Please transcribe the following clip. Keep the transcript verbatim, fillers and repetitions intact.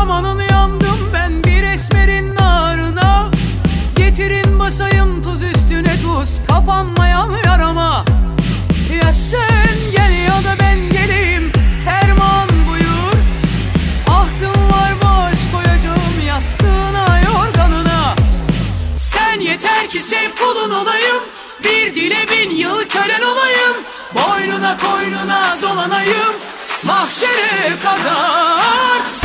Amanın yandım ben bir esmerin narına. Getirin basayım tuz üstüne tuz, kapanmayan yarama. Ya sen gel ya da ben geleyim, ferman buyur. Ahtım var baş koyacağım yastığına yorganına. Sen yeter ki sev kulun olayım, bir dile bin yıl kölen olayım. Boynuna koynuna dolanayım mahşere kadar.